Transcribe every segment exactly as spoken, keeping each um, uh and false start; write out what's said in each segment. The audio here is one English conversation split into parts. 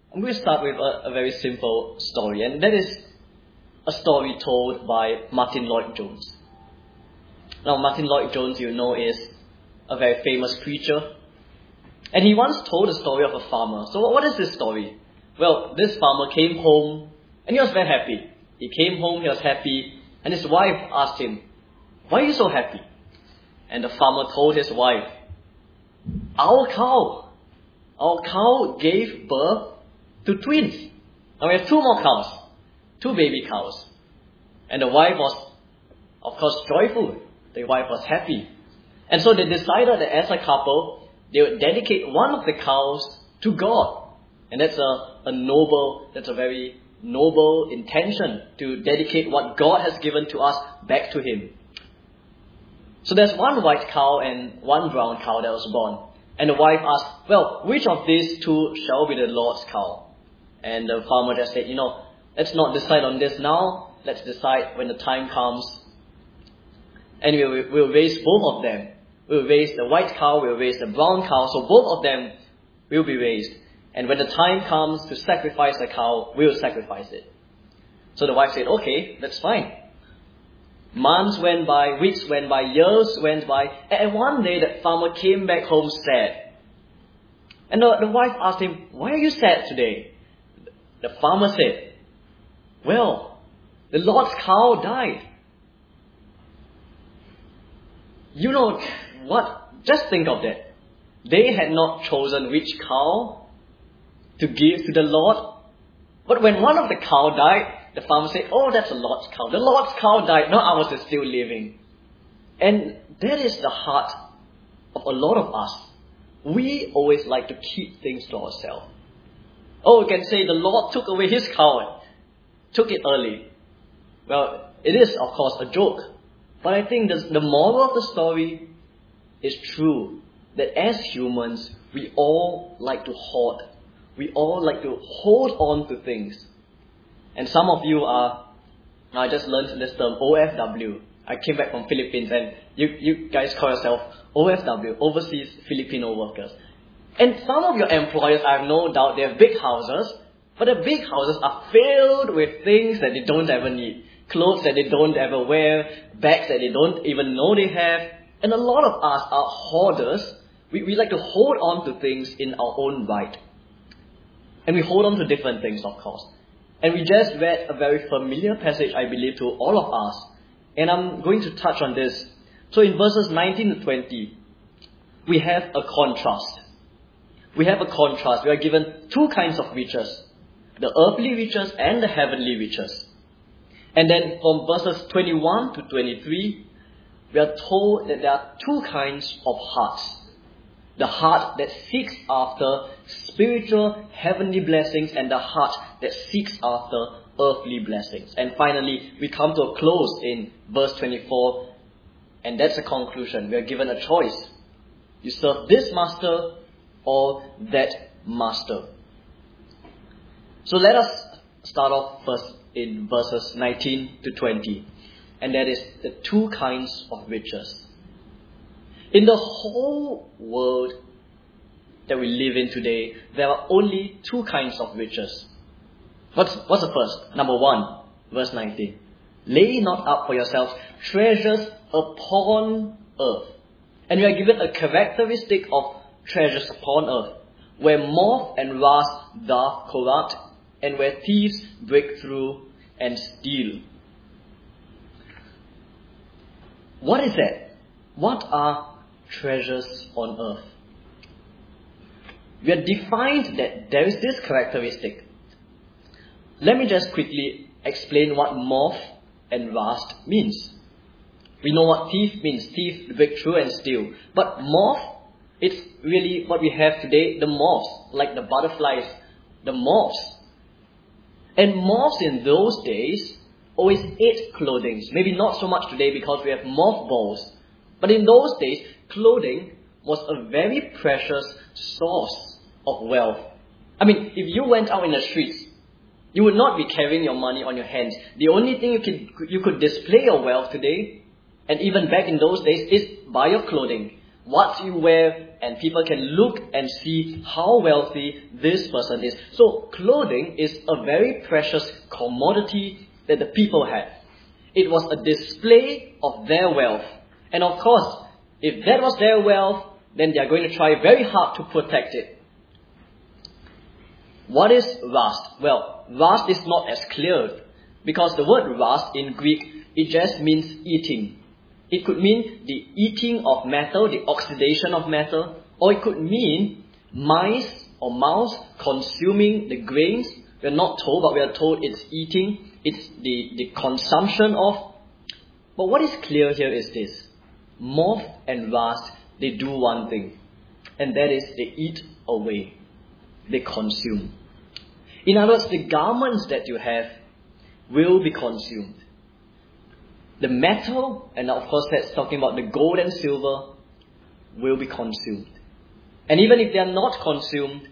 I'm going to start with a, a very simple story, and that is a story told by Martin Lloyd-Jones. Now, Martin Lloyd-Jones, you know, is a very famous preacher, and he once told a story of a farmer. So what is this story? Well, this farmer came home, and he was very happy. He came home, he was happy, and his wife asked him, "Why are you so happy?" And the farmer told his wife, Our cow, our cow gave birth to twins. Now we have two more cows, two baby cows. And the wife was, of course, joyful. The wife was happy. And so they decided that as a couple, they would dedicate one of the cows to God. And that's a, a noble, that's a very noble intention, to dedicate what God has given to us back to Him. So there's one white cow and one brown cow that was born. And the wife asked, well, which of these two shall be the Lord's cow? And the farmer just said, you know, let's not decide on this now. Let's decide when the time comes. And we'll, we'll raise both of them. We'll raise the white cow, we'll raise the brown cow. So both of them will be raised. And when the time comes to sacrifice the cow, we'll sacrifice it. So the wife said, okay, that's fine. Months went by, weeks went by, years went by, and one day that farmer came back home sad. And the, the wife asked him, why are you sad today? The farmer said, well, the Lord's cow died. You know what? Just think of that. They had not chosen which cow to give to the Lord. But when one of the cow died, the farmer said, oh, that's the Lord's cow. The Lord's cow died. No, ours is still living. And that is the heart of a lot of us. We always like to keep things to ourselves. Oh, we can say the Lord took away his cow, took it early. Well, it is, of course, a joke. But I think the, the moral of the story is true. That as humans, we all like to hoard. We all like to hold on to things. And some of you are, I just learned this term, O F W. I came back from Philippines and you, you guys call yourself O F W, Overseas Filipino Workers. And some of your employers, I have no doubt, they have big houses, but the big houses are filled with things that they don't ever need. Clothes that they don't ever wear, bags that they don't even know they have. And a lot of us are hoarders. We, we like to hold on to things in our own right. And we hold on to different things, of course. And we just read a very familiar passage, I believe, to all of us. And I'm going to touch on this. So in verses nineteen to twenty, we have a contrast. We have a contrast. We are given two kinds of riches. The earthly riches and the heavenly riches. And then from verses twenty-one to twenty-three, we are told that there are two kinds of hearts. The heart that seeks after spiritual heavenly blessings and the heart that seeks after earthly blessings. And finally, we come to a close in verse twenty-four, and that's a conclusion. We are given a choice. You serve this master or that master. So let us start off first in verses nineteen to twenty, and that is the two kinds of riches. In the whole world that we live in today, there are only two kinds of riches. What's, what's the first? Number one, verse nineteen. Lay not up for yourselves treasures upon earth. And we are given a characteristic of treasures upon earth, where moth and rust doth corrupt, and where thieves break through and steal. What is that? What are treasures on earth? We are defined that there is this characteristic. Let me just quickly explain what moth and rust means. We know what thief means. Thief break through and steal. But moth, it's really what we have today, the moths, like the butterflies, the moths. And moths in those days always ate clothing. Maybe not so much today because we have mothballs. But in those days, clothing was a very precious source of wealth. I mean, if you went out in the streets, you would not be carrying your money on your hands. The only thing you could, you could display your wealth today, and even back in those days, is by your clothing. what you wear, and people can look and see how wealthy this person is. So clothing is a very precious commodity that the people had. It was a display of their wealth. And of course, if that was their wealth, then they are going to try very hard to protect it. What is rust? Well, rust is not as clear, because the word rust in Greek, it just means eating. It could mean the eating of metal, the oxidation of metal, or it could mean mice or mouse consuming the grains. We are not told, but we are told it's eating, it's the, the consumption of. But what is clear here is this: moth and rust, they do one thing, and that is they eat away, they consume. In other words, the garments that you have will be consumed. The metal, and of course that's talking about the gold and silver, will be consumed. And even if they are not consumed,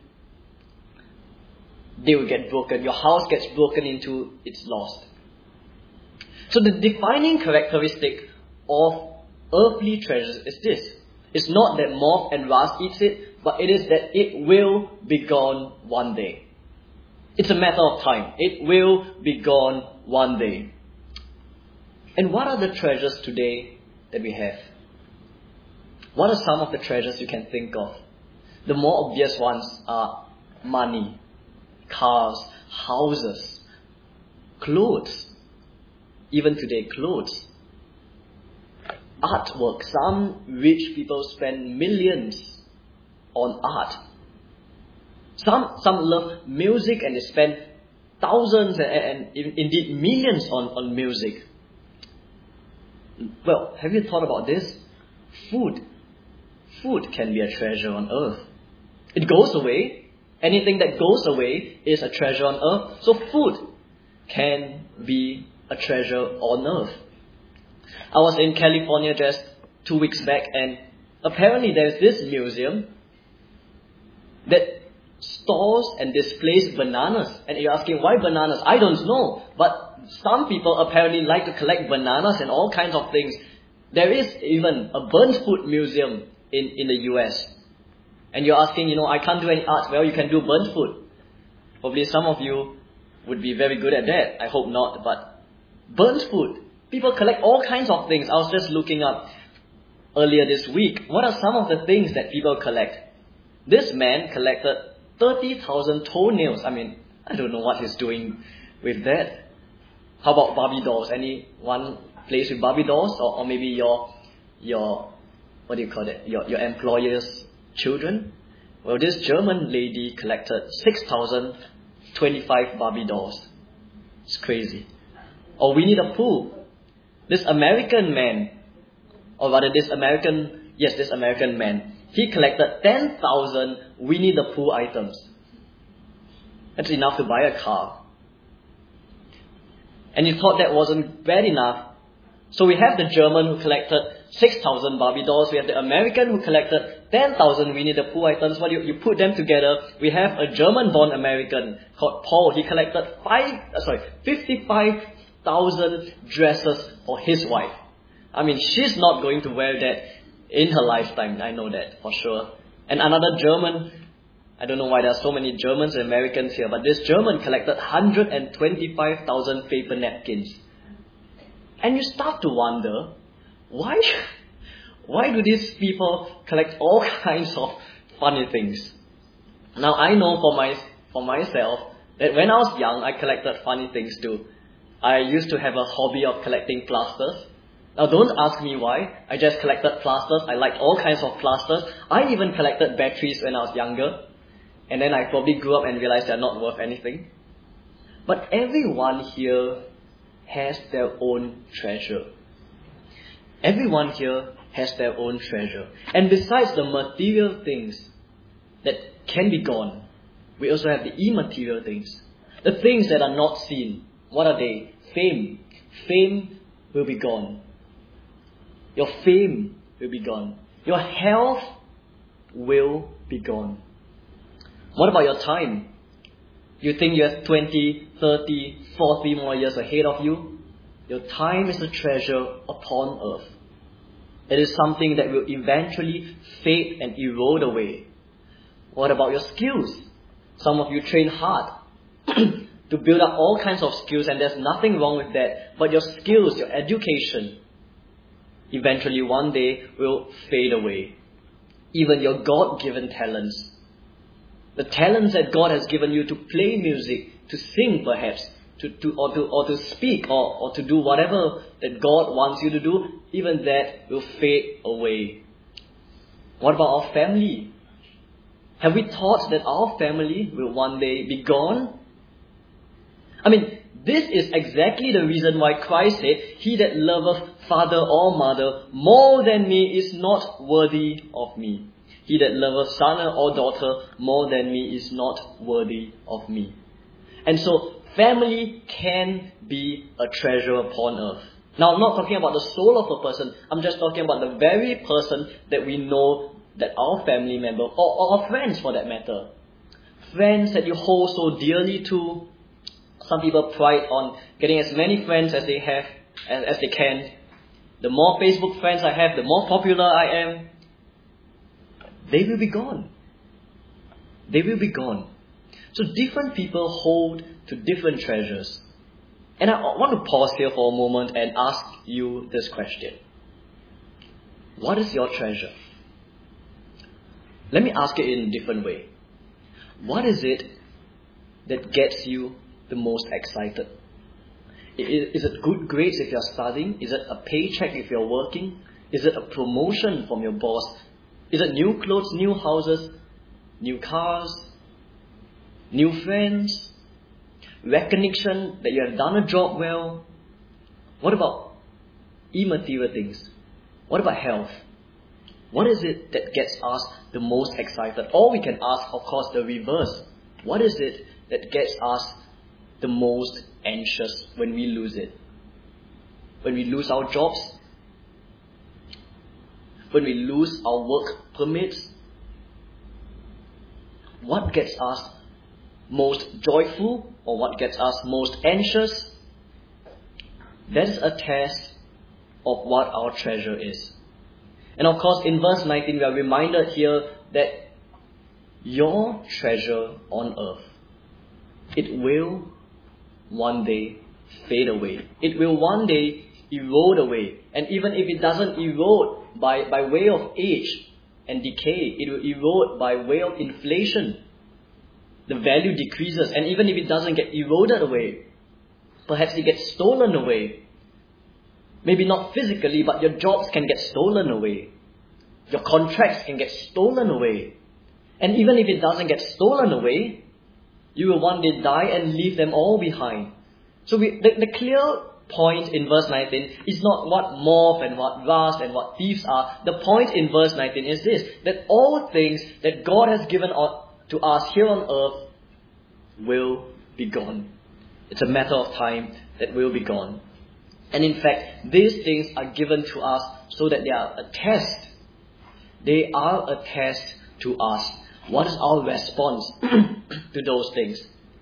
they will get broken. Your house gets broken into, it's lost. So the defining characteristic of earthly treasures is this. It's not that moth and rust eats it, but it is that it will be gone one day. It's a matter of time. It will be gone one day. And what are the treasures today that we have? What are some of the treasures you can think of? The more obvious ones are money, cars, houses, clothes. Even today, clothes. Artwork. Some rich people spend millions on art. Some some love music and they spend thousands and, and indeed millions on, on music. Well, have you thought about this? Food. Food can be a treasure on earth. It goes away. Anything that goes away is a treasure on earth. So food can be a treasure on earth. I was in California just two weeks back, and apparently there's this museum that stores and displays bananas. And you're asking, why bananas? I don't know. But some people apparently like to collect bananas and all kinds of things. There is even a burnt food museum in, in the U S. And you're asking, you know, I can't do any art. Well, you can do burnt food. Probably some of you would be very good at that. I hope not. But burnt food. People collect all kinds of things. I was just looking up earlier this week. What are some of the things that people collect? This man collected thirty thousand toenails. I mean, I don't know what he's doing with that. How about Barbie dolls? Anyone plays with Barbie dolls? Or, or maybe your, your, what do you call it? Your, your employer's children? Well, this German lady collected six thousand twenty-five Barbie dolls. It's crazy. Or Winnie the Pooh. This American man, or rather this American, yes, this American man, he collected ten thousand Winnie the Pooh items. That's enough to buy a car. And you thought that wasn't bad enough. So we have the German who collected six thousand Barbie dolls. We have the American who collected ten thousand Winnie the Pooh items. What you, you put them together, we have a German-born American called Paul. He collected five, uh, sorry, fifty-five thousand dresses for his wife. I mean, she's not going to wear that in her lifetime. I know that for sure. And another German, I don't know why there are so many Germans and Americans here, but this German collected one hundred twenty-five thousand paper napkins. And you start to wonder, why, why do these people collect all kinds of funny things? Now, I know for my for myself that when I was young, I collected funny things too. I used to have a hobby of collecting plasters. Now, don't ask me why. I just collected plasters. I liked all kinds of plasters. I even collected batteries when I was younger. And then I probably grew up and realized they're not worth anything. But everyone here has their own treasure. Everyone here has their own treasure. And besides the material things that can be gone, we also have the immaterial things. The things that are not seen. What are they? Fame. Fame will be gone. Your fame will be gone. Your health will be gone. What about your time? You think you have twenty, thirty, forty more years ahead of you? Your time is a treasure upon earth. It is something that will eventually fade and erode away. What about your skills? Some of you train hard to build up all kinds of skills, and there's nothing wrong with that. But your skills, your education, eventually one day will fade away. Even your God-given talents. The talents that God has given you to play music, to sing perhaps, to, to, or, to, or to speak, or, or to do whatever that God wants you to do, even that will fade away. What about our family? Have we thought that our family will one day be gone? I mean, this is exactly the reason why Christ said, "He that loveth father or mother more than me is not worthy of me. He that loveth son or daughter more than me is not worthy of me." And so, family can be a treasure upon earth. Now, I'm not talking about the soul of a person. I'm just talking about the very person that we know, that our family member, or, or our friends for that matter. Friends that you hold so dearly to. Some people pride on getting as many friends as they have, as, as they can. The more Facebook friends I have, the more popular I am. They will be gone. They will be gone. So different people hold to different treasures. And I want to pause here for a moment and ask you this question. What is your treasure? Let me ask it in a different way. What is it that gets you the most excited? Is it good grades if you're studying? Is it a paycheck if you're working? Is it a promotion from your boss? Is it new clothes, new houses, new cars, new friends, recognition that you have done a job well? What about immaterial things? What about health? What is it that gets us the most excited? Or we can ask, of course, the reverse. What is it that gets us the most anxious when we lose it? When we lose our jobs? When we lose our work permits? What gets us most joyful, or what gets us most anxious? That is a test of what our treasure is. And of course, in verse nineteen, we are reminded here that your treasure on earth, it will one day fade away. It will one day erode away. And even if it doesn't erode by, by way of age and decay, it will erode by way of inflation. The value decreases. And even if it doesn't get eroded away, perhaps it gets stolen away. Maybe not physically, but your jobs can get stolen away. Your contracts can get stolen away. And even if it doesn't get stolen away, you will one day die and leave them all behind. So we, the, the clear point in verse nineteen is not what moth and what rust and what thieves are. The point in verse nineteen is this, that all things that God has given to us here on earth will be gone. It's a matter of time that will be gone. And in fact, these things are given to us so that they are a test. They are a test to us. What is our response to those things?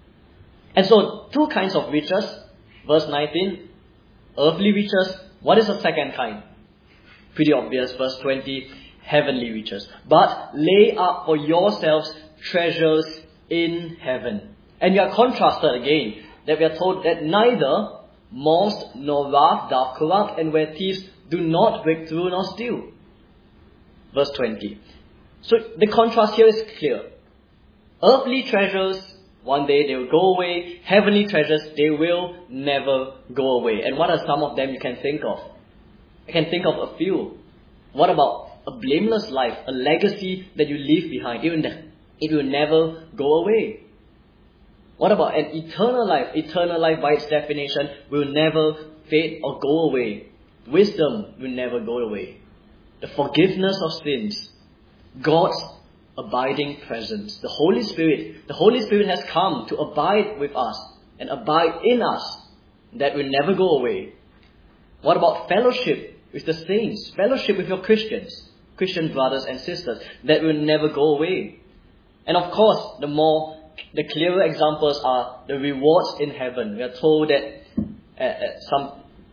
And so, two kinds of riches. Verse nineteen, earthly riches. What is the second kind? Pretty obvious. Verse twenty, heavenly riches. But lay up for yourselves treasures in heaven. And we are contrasted again, that we are told that neither moth nor rust doth corrupt, and where thieves do not break through nor steal. Verse twenty. So the contrast here is clear. Earthly treasures, one day they will go away. Heavenly treasures, they will never go away. And what are some of them you can think of? I can think of a few. What about a blameless life, a legacy that you leave behind? It will, ne- it will never go away. What about an eternal life? Eternal life, by its definition, will never fade or go away. Wisdom will never go away. The forgiveness of sins, God's abiding presence, the Holy Spirit. The Holy Spirit has come to abide with us and abide in us. That will never go away. What about fellowship with the saints? Fellowship with your Christians, Christian brothers and sisters. That will never go away. And of course, the more, the clearer examples are the rewards in heaven. We are told that at, at some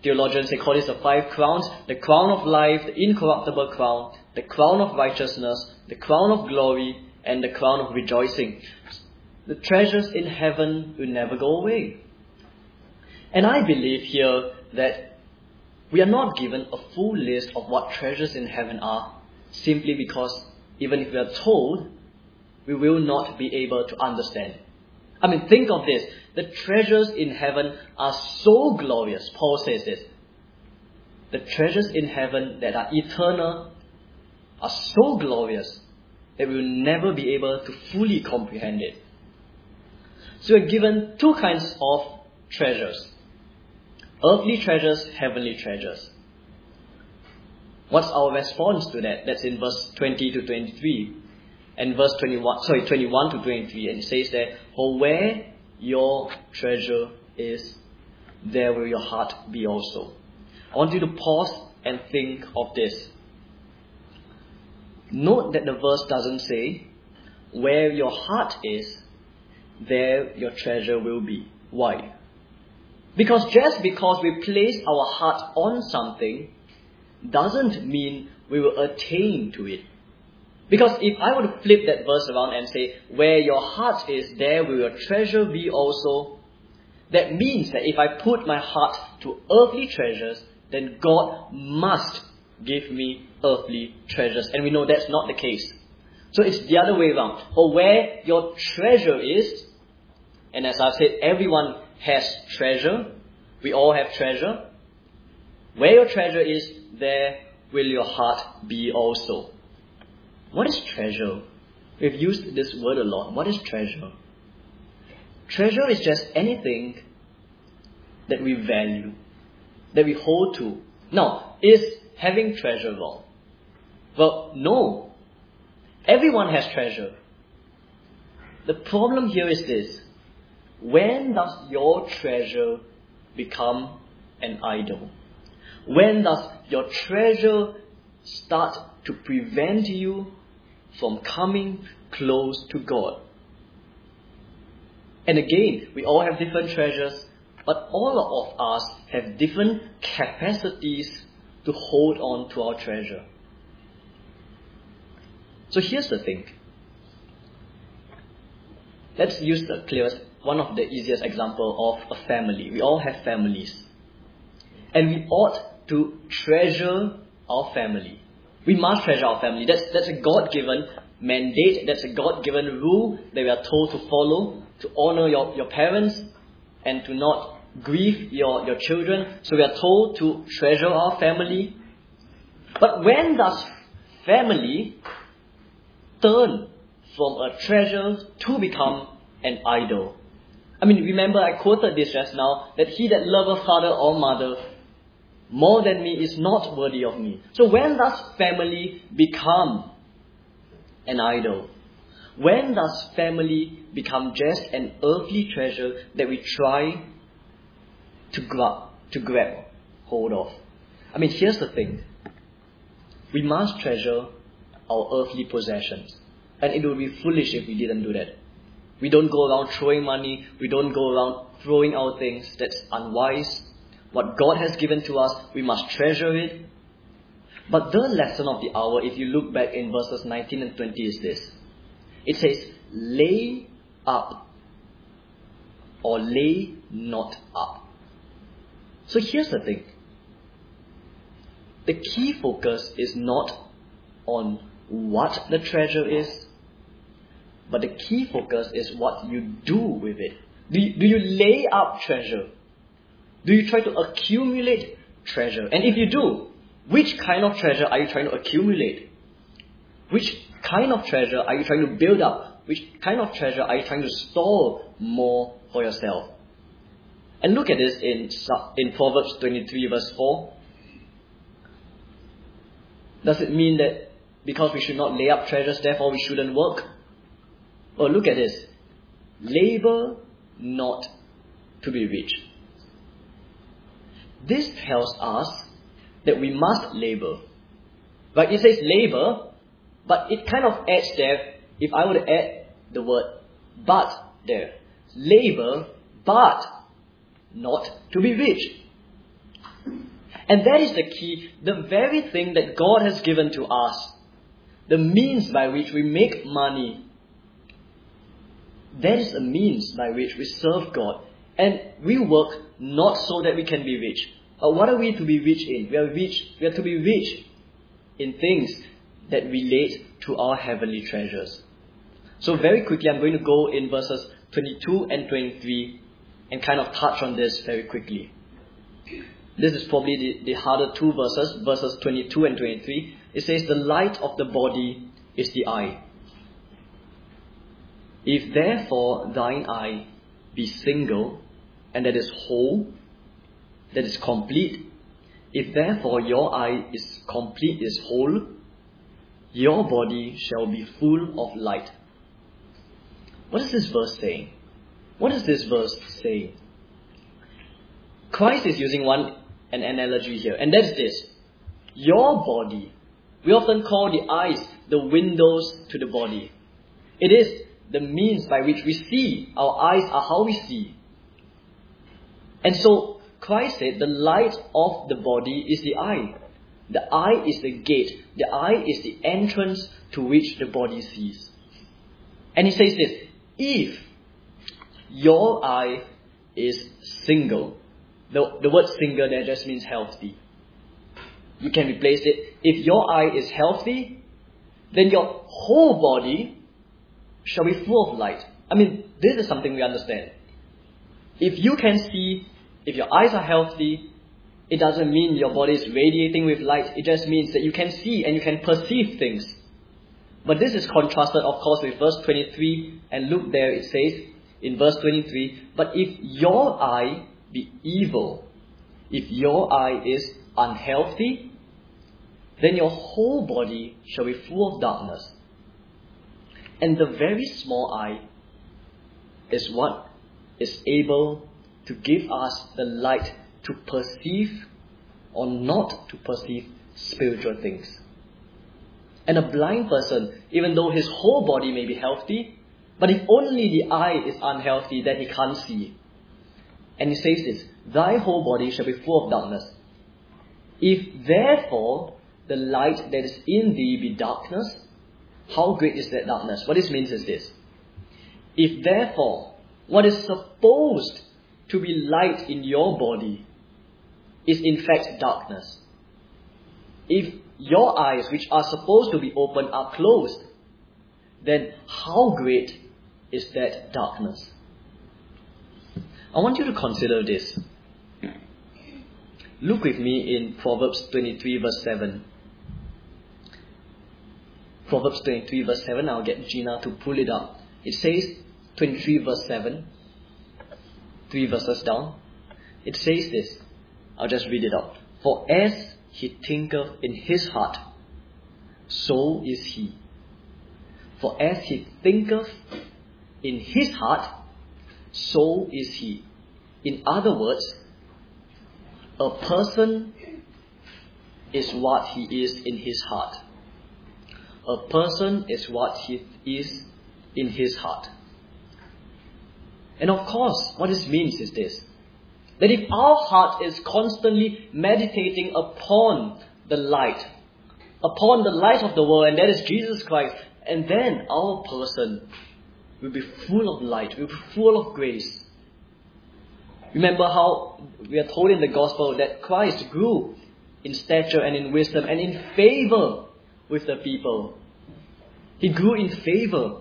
theologians, they call this the five crowns: the crown of life, the incorruptible crown, the crown of righteousness, the crown of glory, and the crown of rejoicing. The treasures in heaven will never go away. And I believe here that we are not given a full list of what treasures in heaven are, simply because even if we are told, we will not be able to understand. I mean, think of this. The treasures in heaven are so glorious. Paul says this. The treasures in heaven that are eternal are so glorious that we will never be able to fully comprehend it. So we're given two kinds of treasures. Earthly treasures, heavenly treasures. What's our response to that? That's in verse twenty to twenty-three. And verse twenty-one, sorry, twenty-one to twenty-three. And it says there, for where your treasure is, there will your heart be also. I want you to pause and think of this. Note that the verse doesn't say, where your heart is, there your treasure will be. Why? Because just because we place our heart on something doesn't mean we will attain to it. Because if I were to flip that verse around and say, where your heart is, there will your treasure be also, that means that if I put my heart to earthly treasures, then God must give me earthly treasures. And we know that's not the case. So it's the other way around. For where your treasure is, and as I've said, everyone has treasure. We all have treasure. Where your treasure is, there will your heart be also. What is treasure? We've used this word a lot. What is treasure? Treasure is just anything that we value, that we hold to. Now, is having treasure wrong? Well, no. Everyone has treasure. The problem here is this. When does your treasure become an idol? When does your treasure start to prevent you from coming close to God? And again, we all have different treasures, but all of us have different capacities to hold on to our treasure. So here's the thing. Let's use the clearest, one of the easiest example of a family. We all have families. And we ought to treasure our family. We must treasure our family. That's, that's a God-given mandate. That's a God-given rule that we are told to follow, to honor your, your parents and to not grieve your, your children. So we are told to treasure our family. But when does family turn from a treasure to become an idol? I mean, remember I quoted this just now, that he that loveth father or mother more than me is not worthy of me. So when does family become an idol? When does family become just an earthly treasure that we try to grab, to grab hold of? I mean, here's the thing. We must treasure our earthly possessions. And it would be foolish if we didn't do that. We don't go around throwing money. We don't go around throwing out things. That's unwise. What God has given to us, we must treasure it. But the lesson of the hour, if you look back in verses nineteen and twenty, is this. It says, lay up or lay not up. So here's the thing. The key focus is not on what the treasure is, but the key focus is what you do with it. Do you, do you lay up treasure? Do you try to accumulate treasure? And if you do, which kind of treasure are you trying to accumulate? Which kind of treasure are you trying to build up? Which kind of treasure are you trying to store more for yourself? And look at this in, in Proverbs twenty-three verse four. Does it mean that because we should not lay up treasures, therefore we shouldn't work? Well, look at this. Labor not to be rich. This tells us that we must labor. Right? It says labor, but it kind of adds there, if I were to add the word but there. Labor, but not to be rich. And that is the key, the very thing that God has given to us, the means by which we make money. That is a means by which we serve God. And we work not so that we can be rich. But what are we to be rich in? We are rich. We are to be rich in things that relate to our heavenly treasures. So very quickly, I'm going to go in verses twenty-two and twenty-three and kind of touch on this very quickly. This is probably the, the harder two verses, verses twenty-two and twenty-three. It says, the light of the body is the eye. If therefore thine eye be single, and that is whole, that is complete, if therefore your eye is complete, is whole, your body shall be full of light. What is this verse saying? What is this verse saying? Christ is using one an analogy here, and that's this. Your body, we often call the eyes the windows to the body. It is the means by which we see. Our eyes are how we see. And so Christ said the light of the body is the eye. The eye is the gate. The eye is the entrance to which the body sees. And he says this, if your eye is single, the, the word single there just means healthy. You can replace it. If your eye is healthy, then your whole body shall be full of light. I mean, this is something we understand. If you can see, if your eyes are healthy, it doesn't mean your body is radiating with light. It just means that you can see and you can perceive things. But this is contrasted, of course, with verse twenty-three. And look there, it says in verse twenty-three, but if your eye be evil, if your eye is unhealthy, then your whole body shall be full of darkness. And the very small eye is what is able to give us the light to perceive or not to perceive spiritual things. And a blind person, even though his whole body may be healthy, but if only the eye is unhealthy, then he can't see. And he says this, thy whole body shall be full of darkness. If therefore the light that is in thee be darkness, how great is that darkness? What this means is this. If therefore what is supposed to be light in your body is in fact darkness, if your eyes, which are supposed to be open, are closed, then how great is that darkness? I want you to consider this. Look with me in Proverbs twenty-three verse seven. Proverbs twenty-three verse seven, I'll get Gina to pull it up. It says, twenty-three verse seven, three verses down. It says this, I'll just read it out. For as he thinketh in his heart, so is he. For as he thinketh in his heart, so is he. In other words, a person is what he is in his heart. A person is what he is in his heart. And of course, what this means is this, that if our heart is constantly meditating upon the light, upon the light of the world, and that is Jesus Christ, and then our person will be full of light, will be full of grace. Remember how we are told in the gospel that Christ grew in stature and in wisdom and in favor with the people. He grew in favor.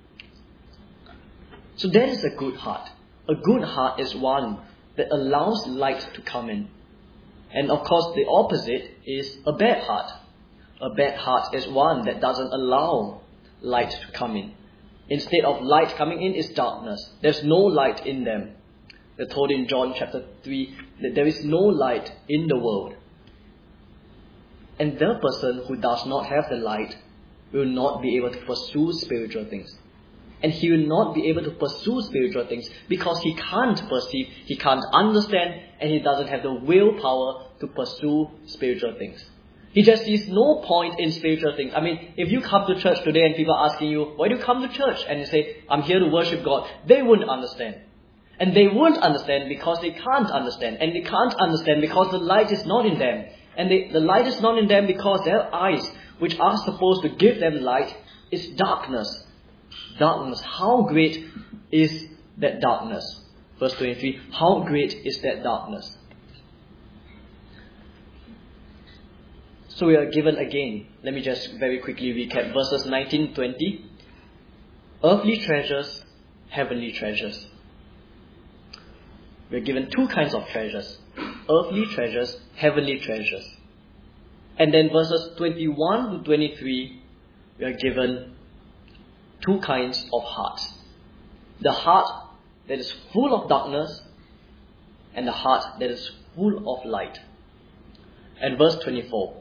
So that is a good heart. A good heart is one that allows light to come in. And of course, the opposite is a bad heart. A bad heart is one that doesn't allow light to come in. Instead of light coming in is darkness. There's no light in them. We're told in John chapter three that there is no light in the world. And the person who does not have the light will not be able to pursue spiritual things. And he will not be able to pursue spiritual things because he can't perceive, he can't understand, and he doesn't have the willpower to pursue spiritual things. He just sees no point in spiritual things. I mean, if you come to church today and people are asking you, why do you come to church? And you say, I'm here to worship God, they wouldn't understand. And they won't understand because they can't understand. And they can't understand because the light is not in them. And they, the light is not in them because their eyes, which are supposed to give them light, is darkness. Darkness. How great is that darkness? Verse twenty-three. How great is that darkness? So we are given again, let me just very quickly recap verses nineteen to twenty. Earthly treasures, heavenly treasures. We are given two kinds of treasures. Earthly treasures, heavenly treasures. And then verses twenty-one to twenty-three, we are given two kinds of hearts. The heart that is full of darkness and the heart that is full of light. And verse twenty-four.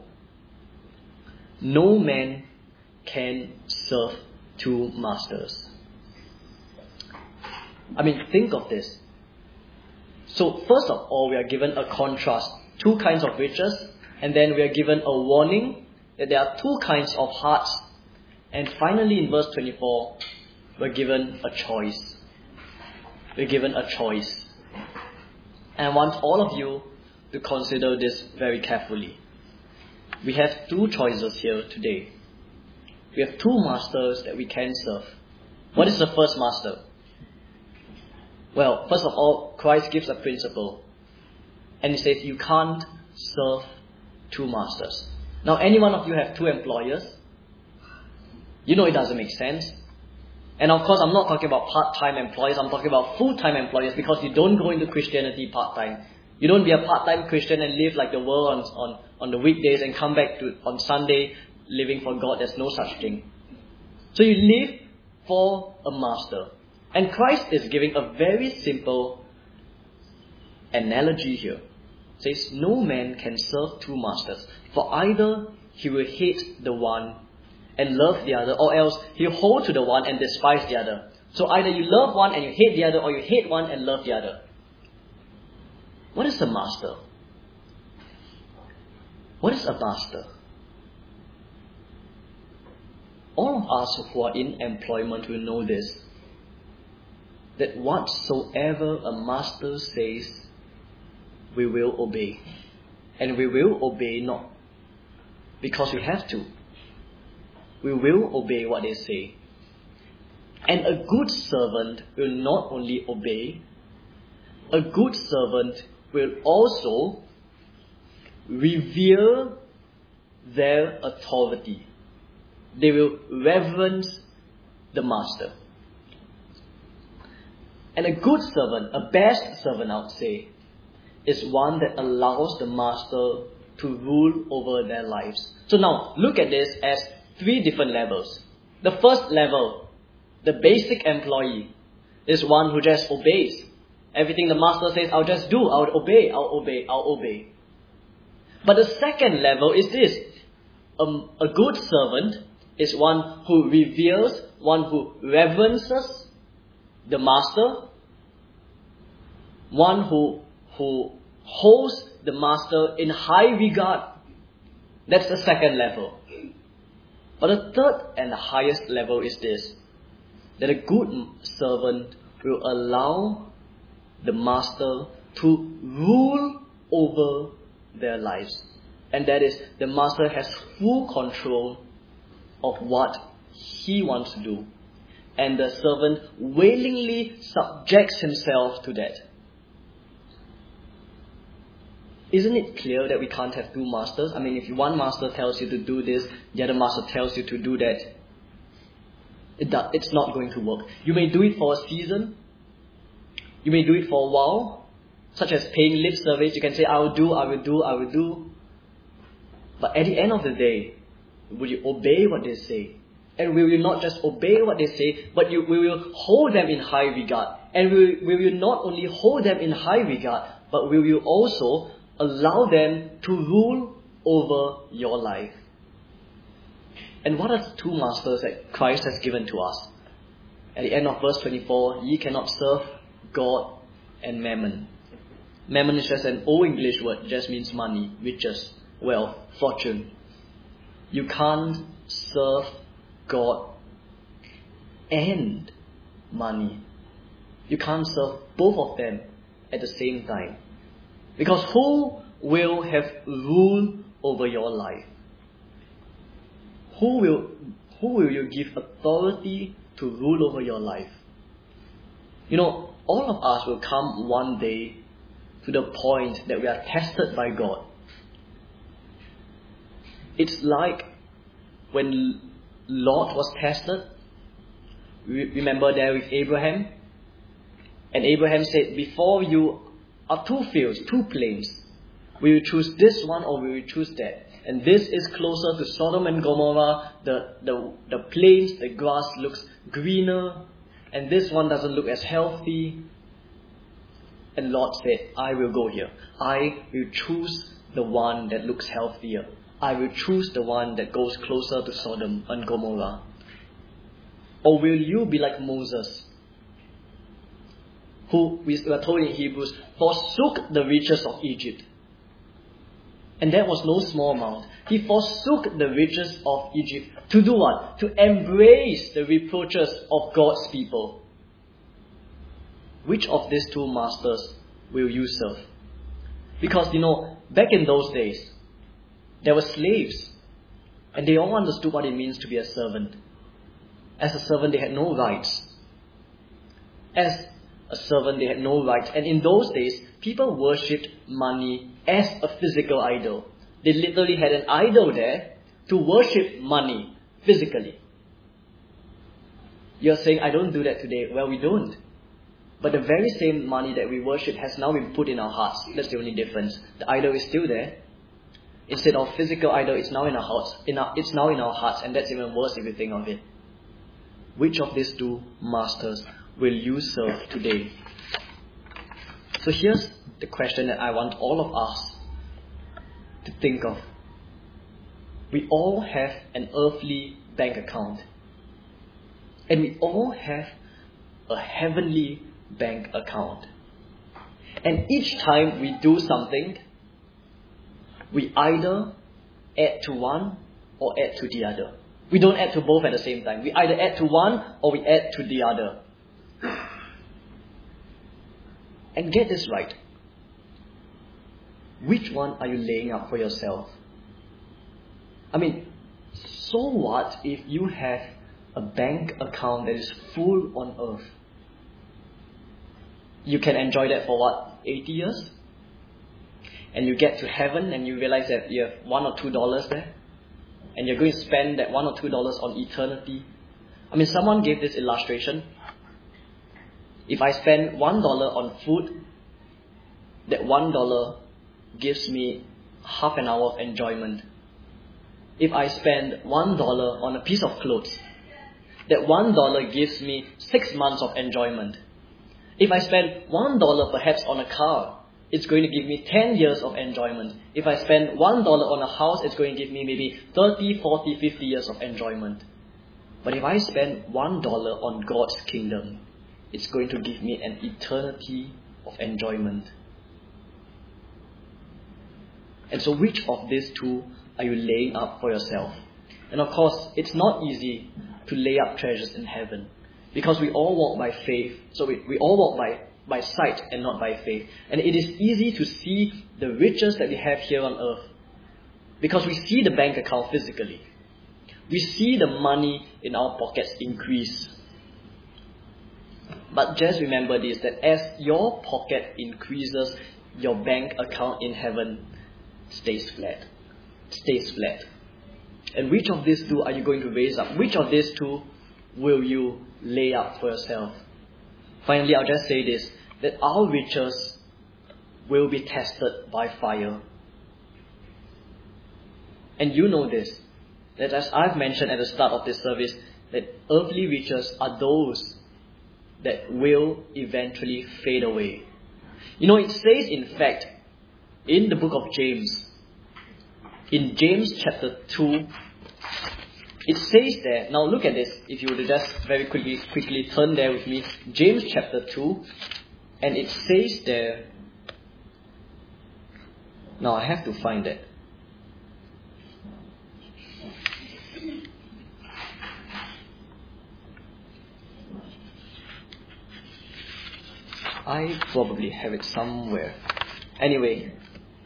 No man can serve two masters. I mean, think of this. So first of all, we are given a contrast. Two kinds of riches. And then we are given a warning that there are two kinds of hearts. And finally in verse twenty-four, we're given a choice. We're given a choice. And I want all of you to consider this very carefully. We have two choices here today. We have two masters that we can serve. What is the first master? Well, first of all, Christ gives a principle. And he says you can't serve two masters. Now, any one of you have two employers? You know it doesn't make sense. And of course, I'm not talking about part-time employers. I'm talking about full-time employers, because you don't go into Christianity part-time. You don't be a part-time Christian and live like the world on, on, on the weekdays and come back to on Sunday living for God. There's no such thing. So you live for a master. And Christ is giving a very simple analogy here. It says, no man can serve two masters, for either he will hate the one and love the other, or else he'll hold to the one and despise the other. So either you love one and you hate the other, or you hate one and love the other. What is a master? What is a master? All of us who are in employment will know this, that whatsoever a master says, we will obey. And we will obey not because we have to. We will obey what they say. And a good servant will not only obey, a good servant will also revere their authority. They will reverence the master. And a good servant, a best servant I would say, is one that allows the master to rule over their lives. So now, look at this as three different levels. The first level, the basic employee, is one who just obeys. Everything the master says, I'll just do, I'll obey, I'll obey, I'll obey. But the second level is this. Um, a good servant is one who reveres, one who reverences the master, one who, who holds the master in high regard. That's the second level. But the third and the highest level is this, that a good servant will allow the master to rule over their lives. And that is, the master has full control of what he wants to do. And the servant willingly subjects himself to that. Isn't it clear that we can't have two masters? I mean, if one master tells you to do this, the other master tells you to do that, it do, it's not going to work. You may do it for a season. You may do it for a while, such as paying lip service. You can say, I will do, I will do, I will do. But at the end of the day, will you obey what they say? And we will not just obey what they say, but you, we will hold them in high regard. And we, we will not only hold them in high regard, but we will also allow them to rule over your life. And what are the two masters that Christ has given to us? At the end of verse twenty-four, ye cannot serve God and mammon. Mammon is just an old English word, just means money, riches, wealth, fortune. You can't serve God and money. You can't serve both of them at the same time. Because who will have rule over your life? Who will, who will you give authority to rule over your life? You know, all of us will come one day to the point that we are tested by God. It's like when Lot was tested. Remember there with Abraham? And Abraham said, before you are two fields, two plains. We will choose this one or we will choose that. And this is closer to Sodom and Gomorrah. The, the, the plains, the grass looks greener. And this one doesn't look as healthy. And Lot said, I will go here. I will choose the one that looks healthier. I will choose the one that goes closer to Sodom and Gomorrah. Or will you be like Moses, who, we are told in Hebrews, forsook the riches of Egypt? And that was no small amount. He forsook the riches of Egypt to do what? To embrace the reproaches of God's people. Which of these two masters will you serve? Because, you know, back in those days, there were slaves. And they all understood what it means to be a servant. As a servant, they had no rights. As a servant, they had no rights. And in those days, people worshipped money as a physical idol. They literally had an idol there to worship money physically. You're saying, I don't do that today. Well, we don't. But the very same money that we worship has now been put in our hearts. That's the only difference. The idol is still there. Instead of physical idol, it's now in our hearts. In our, it's now in our hearts, and that's even worse if you think of it. Which of these two masters will you serve today? So here's the question that I want all of us to think of. We all have an earthly bank account. And we all have a heavenly bank account. And each time we do something, we either add to one or add to the other. We don't add to both at the same time. We either add to one or we add to the other. And get this right. Which one are you laying up for yourself? I mean, so what if you have a bank account that is full on earth? You can enjoy that for what? eighty years? And you get to heaven and you realize that you have one or two dollars there. And you're going to spend that one or two dollars on eternity. I mean, someone gave this illustration. If I spend one dollar on food, that one dollar gives me half an hour of enjoyment. If I spend one dollar on a piece of clothes, that one dollar gives me six months of enjoyment. If I spend one dollar perhaps on a car, it's going to give me ten years of enjoyment. If I spend one dollar on a house, it's going to give me maybe thirty, forty, fifty years of enjoyment. But if I spend one dollar on God's kingdom, it's going to give me an eternity of enjoyment. And so which of these two are you laying up for yourself? And of course, it's not easy to lay up treasures in heaven. Because we all walk by faith. So we, we all walk by by sight and not by faith. And it is easy to see the riches that we have here on earth because we see the bank account physically. We see the money in our pockets increase. But just remember this, that as your pocket increases, your bank account in heaven stays flat. Stays flat. And which of these two are you going to raise up? Which of these two will you lay up for yourself? Finally, I'll just say this, that our riches will be tested by fire. And you know this, that as I've mentioned at the start of this service, that earthly riches are those that will eventually fade away. You know, it says in fact, in the book of James, in James chapter two, it says there, now look at this, if you would just very quickly quickly turn there with me, James chapter two, and it says there, now I have to find it. I probably have it somewhere. Anyway,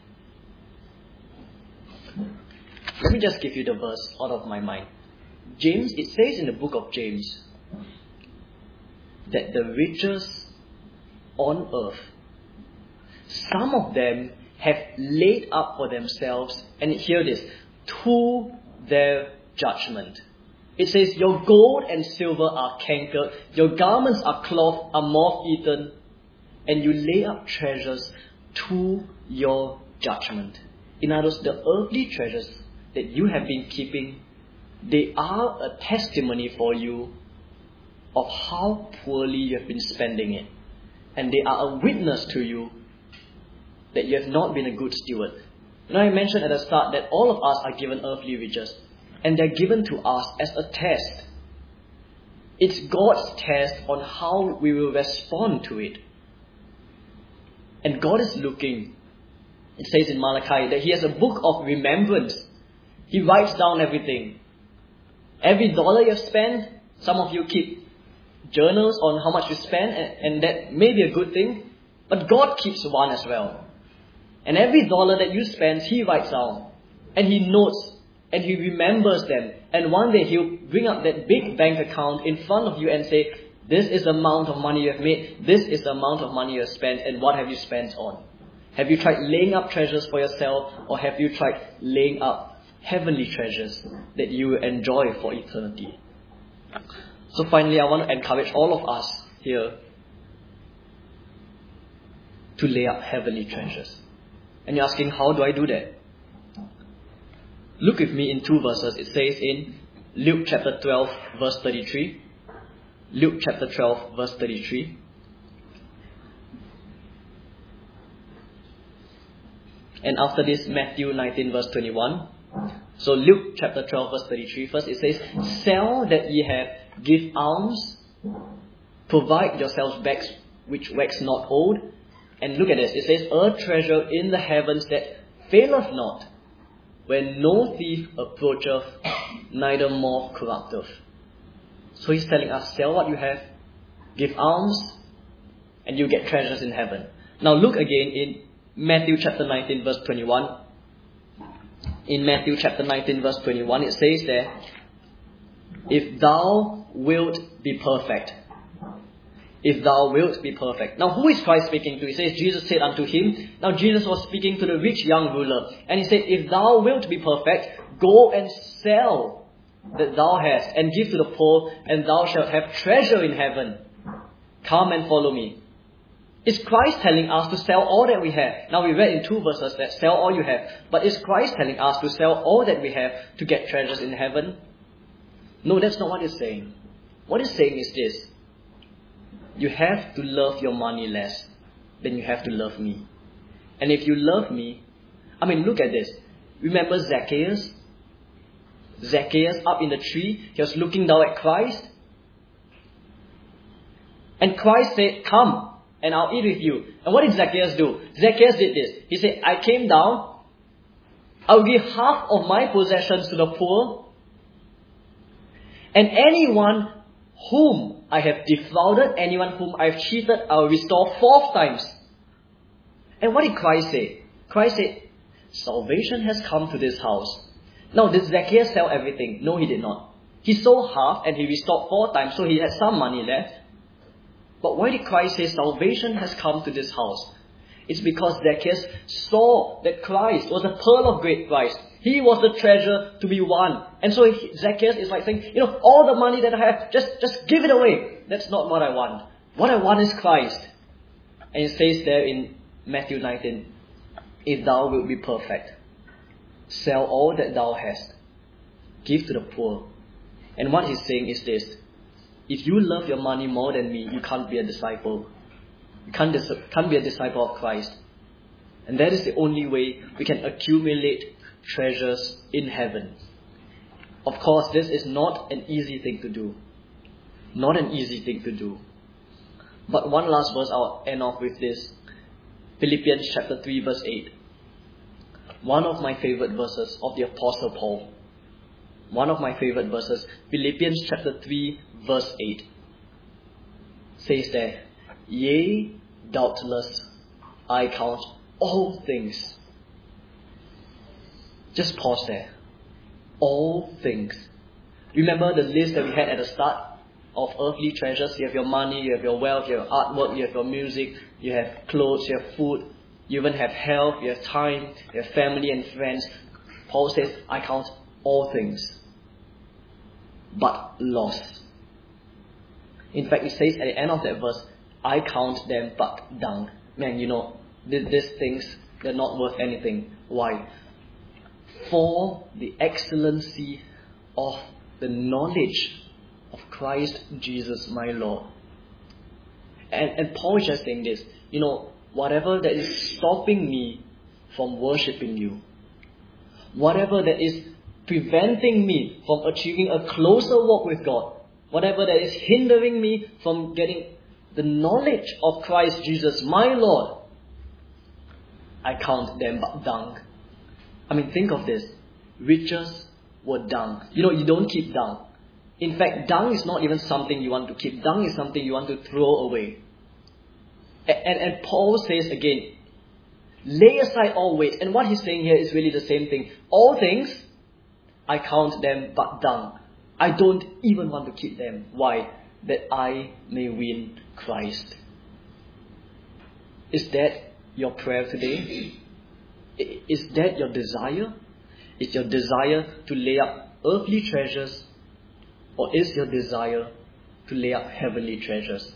let me just give you the verse out of my mind. James, it says in the book of James that the riches on earth, some of them have laid up for themselves, and hear this, to their judgment. It says, your gold and silver are cankered, your garments are cloth, are moth-eaten, and you lay up treasures to your judgment. In other words, the earthly treasures that you have been keeping, they are a testimony for you of how poorly you have been spending it. And they are a witness to you that you have not been a good steward. Now I mentioned at the start that all of us are given earthly riches, and they're given to us as a test. It's God's test on how we will respond to it. And God is looking. It says in Malachi that He has a book of remembrance. He writes down everything. Every dollar you have spent, some of you keep journals on how much you spend, and, and that may be a good thing, but God keeps one as well. And every dollar that you spend, He writes down, and He notes, and He remembers them. And one day He'll bring up that big bank account in front of you and say, this is the amount of money you have made, this is the amount of money you have spent, and what have you spent on? Have you tried laying up treasures for yourself, or have you tried laying up heavenly treasures that you will enjoy for eternity? So finally, I want to encourage all of us here to lay up heavenly treasures. And you're asking, how do I do that? Look with me in two verses. It says in Luke chapter twelve, verse thirty-three. Luke chapter twelve, verse thirty-three. And after this, Matthew nineteen, verse twenty-one. So Luke chapter twelve, verse thirty-three. First it says, sell that ye have, give alms, provide yourselves bags which wax not old. And look at this, it says, a treasure in the heavens that faileth not, where no thief approacheth, neither moth corrupteth. So He's telling us, sell what you have, give alms, and you get treasures in heaven. Now look again in Matthew chapter nineteen, verse twenty-one. In Matthew chapter nineteen, verse twenty-one, it says there, if thou wilt be perfect. If thou wilt be perfect. Now who is Christ speaking to? He says, Jesus said unto him. Now Jesus was speaking to the rich young ruler. And He said, if thou wilt be perfect, go and sell that thou hast, and give to the poor, and thou shalt have treasure in heaven. Come and follow me. Is Christ telling us to sell all that we have? Now we read in two verses that sell all you have. But is Christ telling us to sell all that we have to get treasures in heaven? No, that's not what He's saying. What He's saying is this. You have to love your money less than you have to love me. And if you love me, I mean, look at this. Remember Zacchaeus? Zacchaeus up in the tree, he was looking down at Christ. And Christ said, come and I'll eat with you. And what did Zacchaeus do? Zacchaeus did this. He said, I came down, I'll give half of my possessions to the poor, and anyone whom I have defrauded, anyone whom I have cheated, I will restore four times. And what did Christ say? Christ said, salvation has come to this house. Now, did Zacchaeus sell everything? No, he did not. He sold half and he restored four times, so he had some money left. But why did Christ say salvation has come to this house? It's because Zacchaeus saw that Christ was a pearl of great price. He was the treasure to be won. And so Zacchaeus is like saying, you know, all the money that I have, just, just give it away. That's not what I want. What I want is Christ. And it says there in Matthew nineteen, if thou wilt be perfect, sell all that thou hast, give to the poor. And what he's saying is this, if you love your money more than me, you can't be a disciple. You can't, dis- can't be a disciple of Christ. And that is the only way we can accumulate treasures in heaven. Of course, this is not an easy thing to do. Not an easy thing to do. But one last verse, I'll end off with this. Philippians chapter three, verse eight. One of my favorite verses of the Apostle Paul. One of my favorite verses. Philippians chapter three, verse eight. Says there, yea, doubtless, I count all things. Just pause there. All things. Remember the list that we had at the start of earthly treasures? You have your money, you have your wealth, you have artwork, you have your music, you have clothes, you have food, you even have health, you have time, you have family and friends. Paul says, I count all things but loss. In fact, it says at the end of that verse, I count them but dung. Man, you know, th- these things, they're not worth anything. Why? For the excellency of the knowledge of Christ Jesus my Lord. And, and Paul is just saying this, you know, whatever that is stopping me from worshipping you, whatever that is preventing me from achieving a closer walk with God, whatever that is hindering me from getting the knowledge of Christ Jesus my Lord, I count them but dung. I mean, think of this. Riches were dung. You know, you don't keep dung. In fact, dung is not even something you want to keep. Dung is something you want to throw away. And, and, and Paul says again, lay aside all weight. And what he's saying here is really the same thing. All things, I count them but dung. I don't even want to keep them. Why? That I may win Christ. Is that your prayer today? Is that your desire? Is your desire to lay up earthly treasures, or is your desire to lay up heavenly treasures?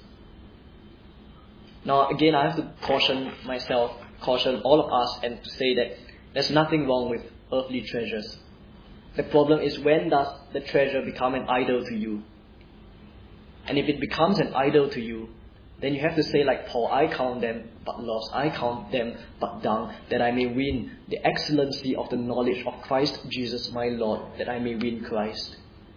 Now again, I have to caution myself, caution all of us, and to say that there's nothing wrong with earthly treasures. The problem is, when does the treasure become an idol to you? And if it becomes an idol to you, then you have to say like Paul, I count them but loss, I count them but dung, that I may win the excellency of the knowledge of Christ Jesus my Lord, that I may win Christ.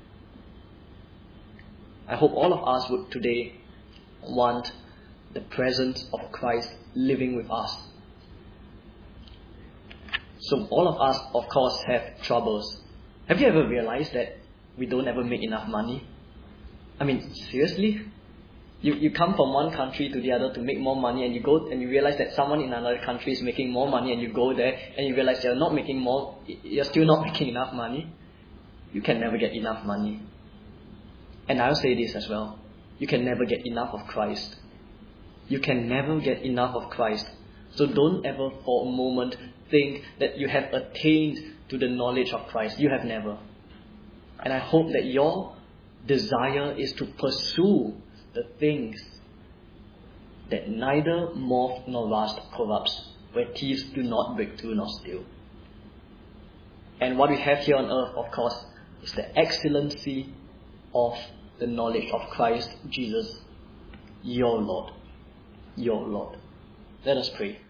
I hope all of us would today want the presence of Christ living with us. So all of us, of course, have troubles. Have you ever realized that we don't ever make enough money? I mean, seriously? You you come from one country to the other to make more money, and you go and you realize that someone in another country is making more money, and you go there and you realize you're not making more, you're still not making enough money. You can never get enough money. And I'll say this as well. You can never get enough of Christ. You can never get enough of Christ. So don't ever for a moment think that you have attained to the knowledge of Christ. You have never. And I hope that your desire is to pursue the things that neither moth nor rust corrupts, where thieves do not break through nor steal. And what we have here on earth, of course, is the excellency of the knowledge of Christ Jesus, your Lord. Your Lord. Let us pray.